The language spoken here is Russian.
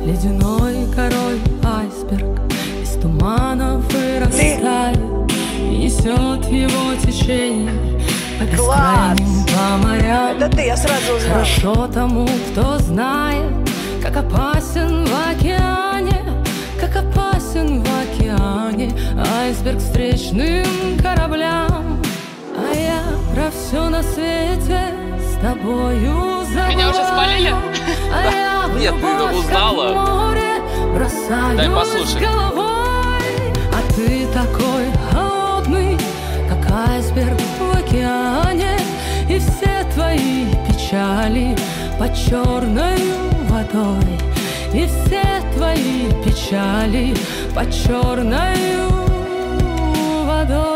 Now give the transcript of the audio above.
ледяной король айсберг из туманов вырастает, несет его течение по бескрайним по морям. Это ты, я сразу узнала. Хорошо тому, кто знает, как опасен в океане, как опасен в океане айсберг встречным кораблям. А я про все на свете с тобою забываю. Меня уже спалили? А я в Нет, ты любовь, узнала. как море, бросаюсь Дай послушать. головой. А ты такой холодный, как айсберг в океане, и все твои печали под черной водой, и все твои печали под черной водой.